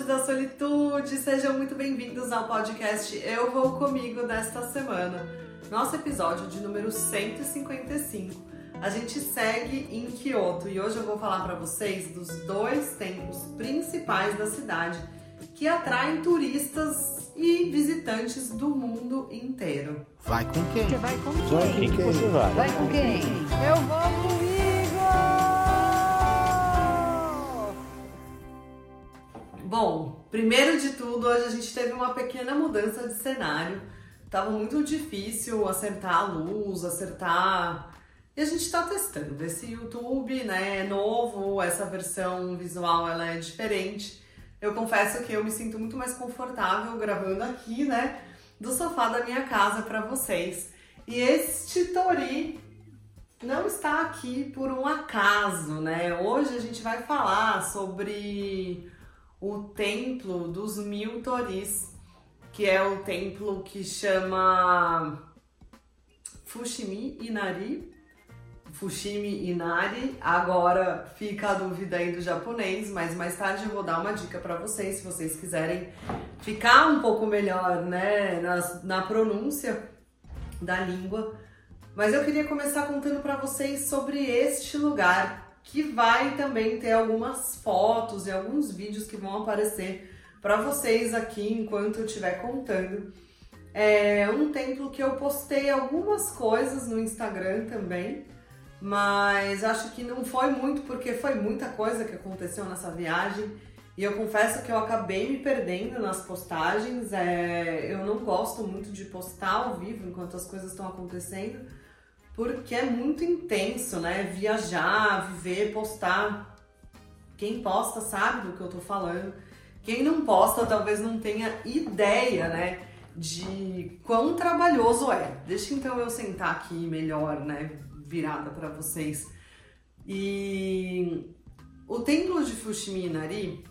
anjos da solitude, sejam muito bem-vindos ao podcast Eu Vou Comigo desta semana. Nosso episódio de número 155. A gente segue em Kyoto e hoje eu vou falar para vocês dos 2 templos principais da cidade que atraem turistas e visitantes do mundo inteiro. Vai com quem? Você vai com quem? Vai com quem? Você vai? Vai com quem? Eu vou comigo! Bom, primeiro de tudo, hoje a gente teve uma pequena mudança de cenário. Tava muito difícil acertar a luz, E a gente tá testando. Esse YouTube, né, é novo, essa versão visual ela é diferente. Eu confesso que eu me sinto muito mais confortável gravando aqui, né, do sofá da minha casa para vocês. E este Tori não está aqui por um acaso, né? Hoje a gente vai falar sobre o Templo dos 1000 Toris, que é o templo que chama Fushimi Inari. Agora fica a dúvida aí do japonês, mas mais tarde eu vou dar uma dica para vocês, se vocês quiserem ficar um pouco melhor, né, na pronúncia da língua. Mas eu queria começar contando para vocês sobre este lugar, que vai também ter algumas fotos e alguns vídeos que vão aparecer para vocês aqui enquanto eu estiver contando. É um templo que eu postei algumas coisas no Instagram também, mas acho que não foi muito porque foi muita coisa que aconteceu nessa viagem e eu confesso que eu acabei me perdendo nas postagens. Eu não gosto muito de postar ao vivo enquanto as coisas estão acontecendo, porque é muito intenso, né? Viajar, viver, postar. Quem posta sabe do que eu tô falando. Quem não posta talvez não tenha ideia, né, de quão trabalhoso é. Deixa então eu sentar aqui melhor, né, virada para vocês. E o templo de Fushimi Inari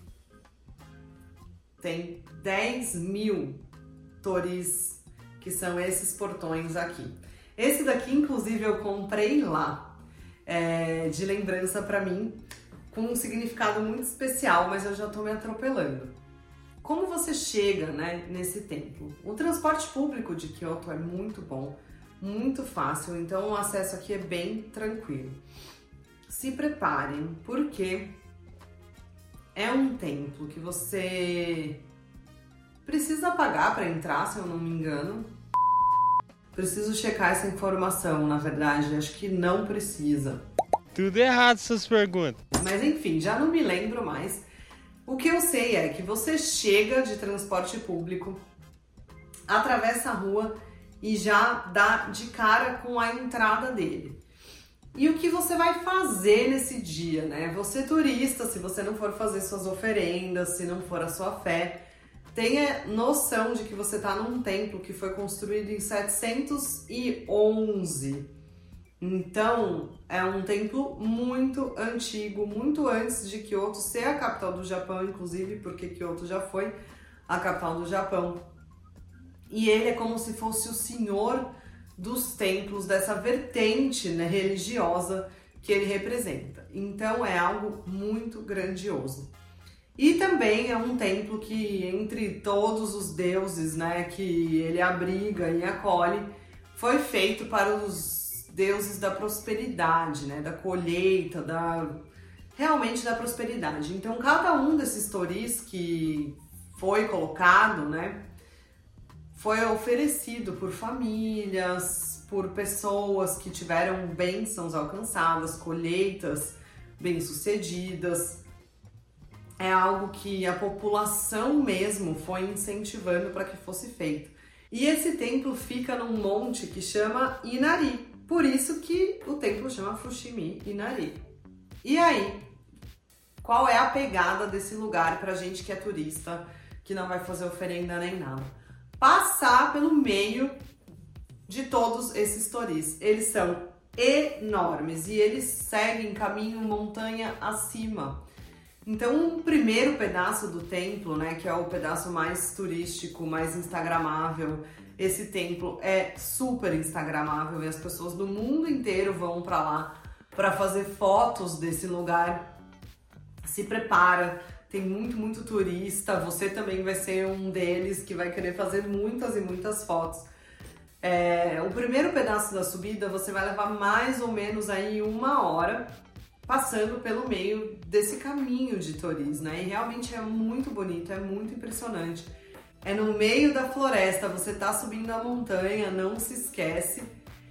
tem 10.000 toris, que são esses portões aqui. Esse daqui, inclusive, eu comprei lá, de lembrança para mim, com um significado muito especial, mas eu já tô me atropelando. Como você chega, né, nesse templo? O transporte público de Kyoto é muito bom, muito fácil, então o acesso aqui é bem tranquilo. Se preparem, porque é um templo que você precisa pagar para entrar, se eu não me engano. Preciso checar essa informação, na verdade, acho que não precisa. Tudo errado essas perguntas. Mas enfim, já não me lembro mais. O que eu sei é que você chega de transporte público, atravessa a rua e já dá de cara com a entrada dele. E o que você vai fazer nesse dia, né? Você turista, se você não for fazer suas oferendas, se não for a sua fé, tenha noção de que você está num templo que foi construído em 711. Então, é um templo muito antigo, muito antes de Kyoto ser a capital do Japão, inclusive, porque Kyoto já foi a capital do Japão. E ele é como se fosse o senhor dos templos, dessa vertente, né, religiosa que ele representa. Então, é algo muito grandioso. E também é um templo que, entre todos os deuses, né, que ele abriga e acolhe, foi feito para os deuses da prosperidade, né, da colheita, realmente da prosperidade. Então, cada um desses toris que foi colocado, né, foi oferecido por famílias, por pessoas que tiveram bênçãos alcançadas, colheitas bem-sucedidas. É algo que a população mesmo foi incentivando para que fosse feito. E esse templo fica num monte que chama Inari, por isso que o templo chama Fushimi Inari. E aí, qual é a pegada desse lugar pra gente que é turista, que não vai fazer oferenda nem nada? Passar pelo meio de todos esses toris. Eles são enormes e eles seguem caminho montanha acima. Então, o primeiro pedaço do templo, né, que é o pedaço mais turístico, mais instagramável, esse templo é super instagramável e as pessoas do mundo inteiro vão para lá para fazer fotos desse lugar. Se prepara, tem muito turista, você também vai ser um deles que vai querer fazer muitas e muitas fotos. O primeiro pedaço da subida você vai levar mais ou menos aí 1 hora passando pelo meio desse caminho de Toris, né? E realmente é muito bonito, é muito impressionante. É no meio da floresta, você tá subindo a montanha, não se esquece.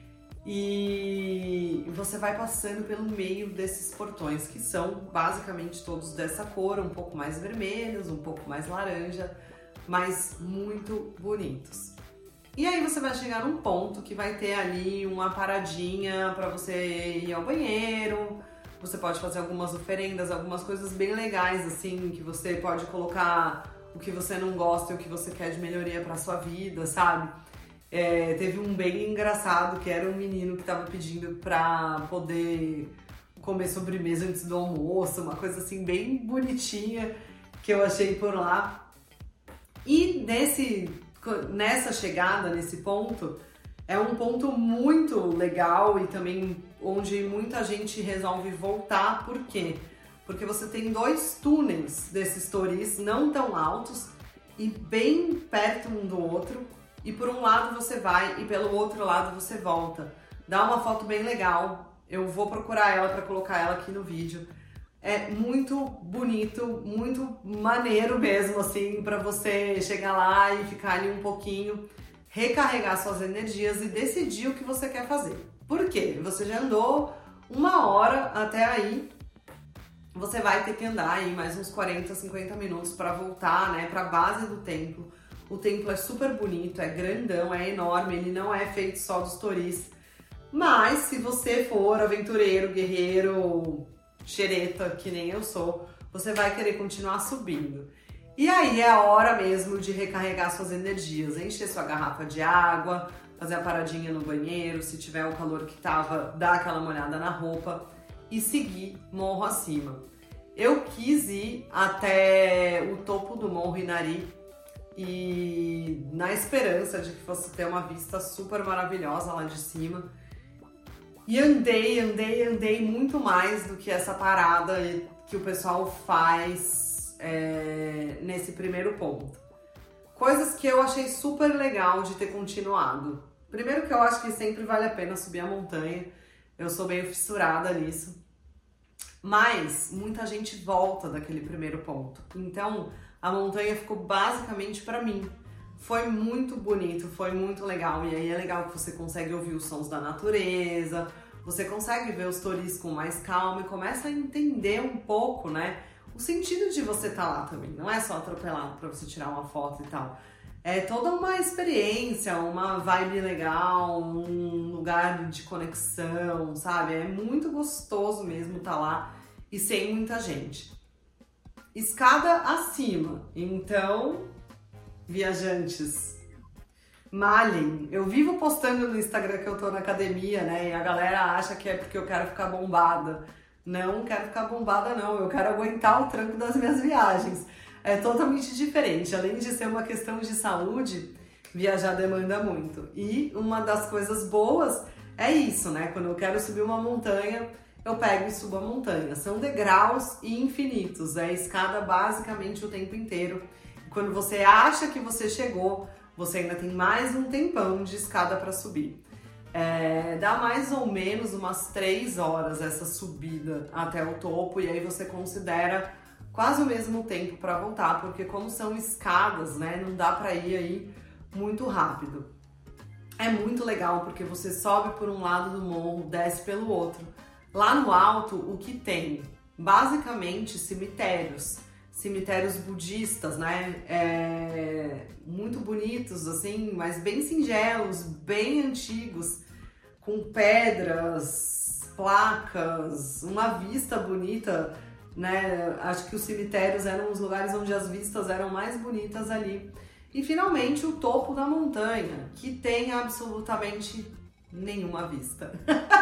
E você vai passando pelo meio desses portões, que são basicamente todos dessa cor, um pouco mais vermelhos, um pouco mais laranja, mas muito bonitos. E aí você vai chegar num ponto que vai ter ali uma paradinha para você ir ao banheiro, você pode fazer algumas oferendas, algumas coisas bem legais assim, que você pode colocar o que você não gosta e o que você quer de melhoria para sua vida, sabe? Teve um bem engraçado que era um menino que tava pedindo pra poder comer sobremesa antes do almoço, uma coisa assim bem bonitinha que eu achei por lá. E nessa chegada, nesse ponto, é um ponto muito legal e também onde muita gente resolve voltar. Por quê? Porque você tem 2 túneis desses Toris não tão altos e bem perto um do outro. E por um lado você vai e pelo outro lado você volta. Dá uma foto bem legal. Eu vou procurar ela para colocar ela aqui no vídeo. É muito bonito, muito maneiro mesmo, assim, para você chegar lá e ficar ali um pouquinho, recarregar suas energias e decidir o que você quer fazer. Por quê? Você já andou 1 hora até aí, você vai ter que andar aí mais uns 40, 50 minutos para voltar, né, para a base do templo. O templo é super bonito, é grandão, é enorme, ele não é feito só dos Toris. Mas se você for aventureiro, guerreiro, xereta, que nem eu sou, você vai querer continuar subindo. E aí é a hora mesmo de recarregar suas energias, encher sua garrafa de água, fazer a paradinha no banheiro, se tiver o calor que tava, dar aquela molhada na roupa e seguir morro acima. Eu quis ir até o topo do Morro Inari, e na esperança de que fosse ter uma vista super maravilhosa lá de cima. E andei muito mais do que essa parada que o pessoal faz nesse primeiro ponto. Coisas que eu achei super legal de ter continuado. Primeiro que eu acho que sempre vale a pena subir a montanha. Eu sou meio fissurada nisso. Mas muita gente volta daquele primeiro ponto. Então a montanha ficou basicamente para mim. Foi muito bonito, foi muito legal. E aí é legal que você consegue ouvir os sons da natureza, você consegue ver os Toris com mais calma e começa a entender um pouco, né, o sentido de você estar lá também. Não é só atropelado para você tirar uma foto e tal. É toda uma experiência, uma vibe legal, um lugar de conexão, sabe? É muito gostoso mesmo estar lá e sem muita gente. Escada acima, então, viajantes, malhem. Eu vivo postando no Instagram que eu tô na academia, né? E a galera acha que é porque eu quero ficar bombada. Não quero ficar bombada, não. Eu quero aguentar o tranco das minhas viagens. É totalmente diferente. Além de ser uma questão de saúde, viajar demanda muito. E uma das coisas boas é isso, né? Quando eu quero subir uma montanha, eu pego e subo a montanha. São degraus infinitos, é escada basicamente o tempo inteiro. Quando você acha que você chegou, você ainda tem mais um tempão de escada para subir. Dá mais ou menos umas 3 horas essa subida até o topo e aí você considera quase o mesmo tempo para voltar, porque como são escadas, né, não dá para ir aí muito rápido. É muito legal porque você sobe por um lado do morro, desce pelo outro. Lá no alto, o que tem? Basicamente cemitérios budistas, né? Muito bonitos, assim, mas bem singelos, bem antigos, com pedras, placas, uma vista bonita, né? Acho que os cemitérios eram os lugares onde as vistas eram mais bonitas ali. E finalmente o topo da montanha, que tem absolutamente nenhuma vista.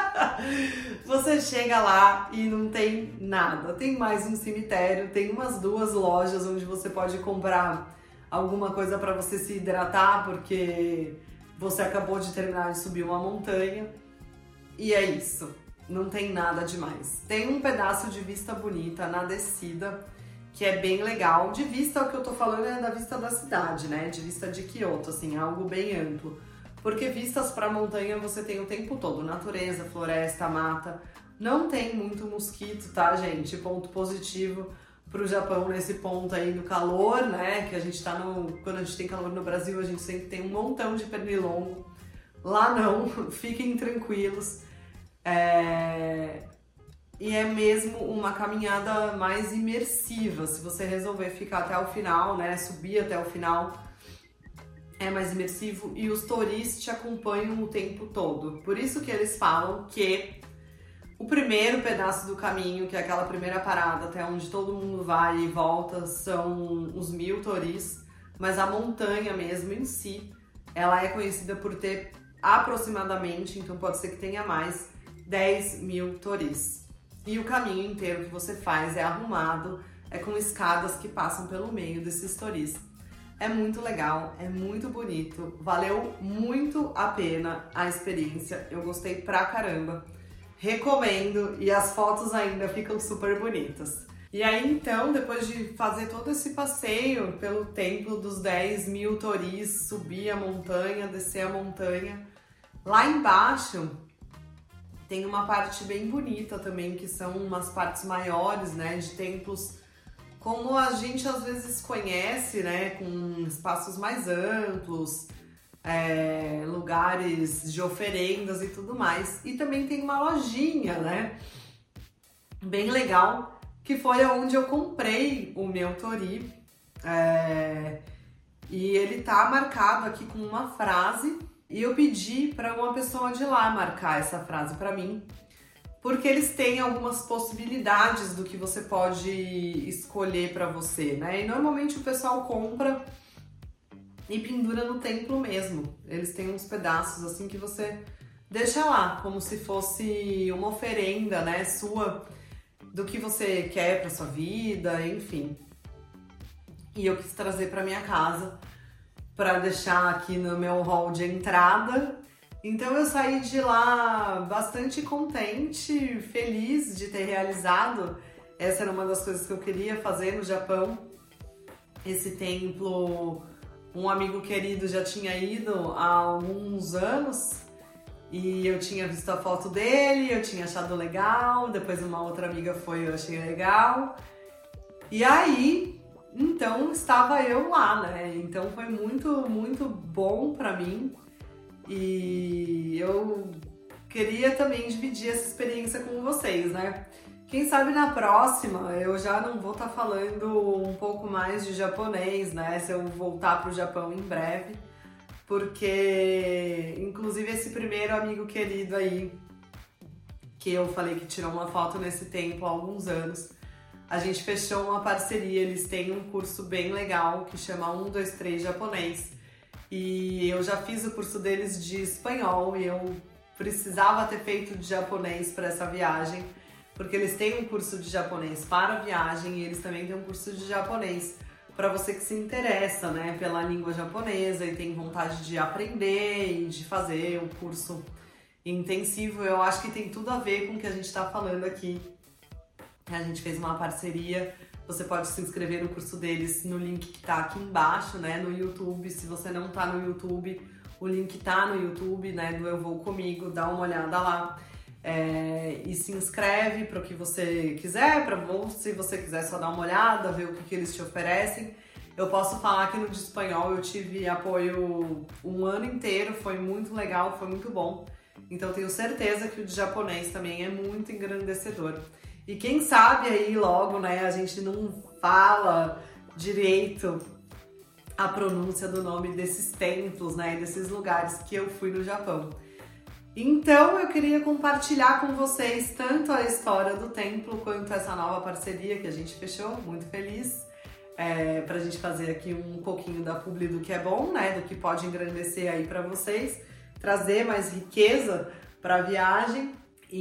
Você chega lá e não tem nada. Tem mais um cemitério, tem umas 2 lojas onde você pode comprar alguma coisa para você se hidratar, porque você acabou de terminar de subir uma montanha. E é isso. Não tem nada demais. Tem um pedaço de vista bonita na descida, que é bem legal. De vista, o que eu tô falando é da vista da cidade, né? De vista de Kyoto, assim, algo bem amplo. Porque vistas pra montanha você tem o tempo todo, natureza, floresta, mata. Não tem muito mosquito, tá, gente? Ponto positivo pro Japão nesse ponto aí do calor, né? Que a gente tá quando a gente tem calor no Brasil, a gente sempre tem um montão de pernilongo. Lá não, fiquem tranquilos. E é mesmo uma caminhada mais imersiva. Se você resolver ficar até o final, né? Subir até o final, é mais imersivo e os touristas te acompanham o tempo todo. Por isso que eles falam que o primeiro pedaço do caminho, que é aquela primeira parada até onde todo mundo vai e volta, são os 1000 touristas, mas a montanha mesmo em si, ela é conhecida por ter aproximadamente, então pode ser que tenha mais, 10.000 touristas. E o caminho inteiro que você faz é arrumado, é com escadas que passam pelo meio desses touristas. É muito legal, é muito bonito, valeu muito a pena a experiência, eu gostei pra caramba. Recomendo e as fotos ainda ficam super bonitas. E aí então, depois de fazer todo esse passeio pelo templo dos 10.000 toris, subir a montanha, descer a montanha, lá embaixo tem uma parte bem bonita também, que são umas partes maiores, né, de templos como a gente às vezes conhece, né, com espaços mais amplos, lugares de oferendas e tudo mais. E também tem uma lojinha, né, bem legal, que foi onde eu comprei o meu tori. E ele tá marcado aqui com uma frase e eu pedi para uma pessoa de lá marcar essa frase para mim, porque eles têm algumas possibilidades do que você pode escolher para você, né? E normalmente o pessoal compra e pendura no templo mesmo. Eles têm uns pedaços assim que você deixa lá, como se fosse uma oferenda, né, sua, do que você quer para sua vida, enfim. E eu quis trazer para minha casa para deixar aqui no meu hall de entrada. Então eu saí de lá bastante contente, feliz de ter realizado. Essa era uma das coisas que eu queria fazer no Japão. Esse templo, um amigo querido já tinha ido há alguns anos e eu tinha visto a foto dele, eu tinha achado legal, depois uma outra amiga foi, eu achei legal. E aí, então estava eu lá, né? Então foi muito, muito bom pra mim. E eu queria também dividir essa experiência com vocês, né? Quem sabe na próxima eu já não vou estar falando um pouco mais de japonês, né? Se eu voltar pro Japão em breve. Porque, inclusive, esse primeiro amigo querido aí, que eu falei que tirou uma foto nesse templo há alguns anos, a gente fechou uma parceria. Eles têm um curso bem legal que chama 123 Japonês. E eu já fiz o curso deles de espanhol e eu precisava ter feito de japonês para essa viagem, porque eles têm um curso de japonês para a viagem e eles também têm um curso de japonês para você que se interessa, né, pela língua japonesa e tem vontade de aprender e de fazer um curso intensivo. Eu acho que tem tudo a ver com o que a gente está falando aqui. A gente fez uma parceria. Você pode se inscrever no curso deles no link que tá aqui embaixo, né, no YouTube. Se você não tá no YouTube, o link tá no YouTube, né, do Eu Vou Comigo, dá uma olhada lá. E se inscreve para o que você quiser, se você quiser só dar uma olhada, ver o que eles te oferecem. Eu posso falar que no de espanhol eu tive apoio um ano inteiro, foi muito legal, foi muito bom. Então tenho certeza que o de japonês também é muito engrandecedor. E quem sabe aí logo, né, a gente não fala direito a pronúncia do nome desses templos, né, e desses lugares que eu fui no Japão. Então eu queria compartilhar com vocês tanto a história do templo quanto essa nova parceria que a gente fechou, muito feliz, pra gente fazer aqui um pouquinho da publi do que é bom, né, do que pode engrandecer aí pra vocês, trazer mais riqueza pra viagem.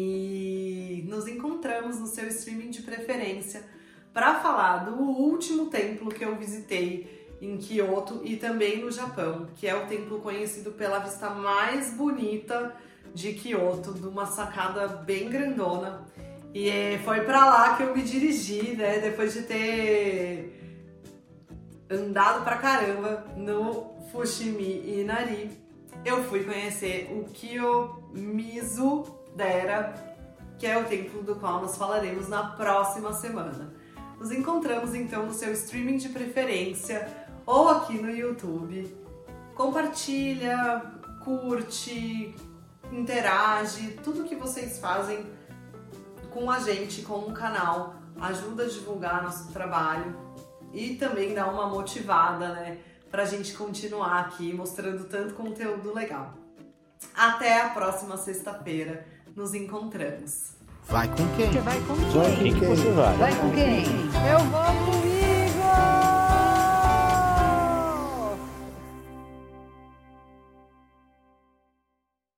E nos encontramos no seu streaming de preferência para falar do último templo que eu visitei em Kyoto e também no Japão, que é o templo conhecido pela vista mais bonita de Kyoto, de uma sacada bem grandona. E foi pra lá que eu me dirigi, né? Depois de ter andado pra caramba no Fushimi Inari, eu fui conhecer o Kiyomizu Dera, que é o templo do qual nós falaremos na próxima semana. Nos encontramos então no seu streaming de preferência ou aqui no YouTube. Compartilha, curte, interage, tudo que vocês fazem com a gente, com o canal, ajuda a divulgar nosso trabalho e também dá uma motivada, né, pra gente continuar aqui mostrando tanto conteúdo legal. Até a próxima sexta-feira, nos encontramos. Vai com quem? Você vai com Quem quem? que você vai? Vai com quem? Eu vou com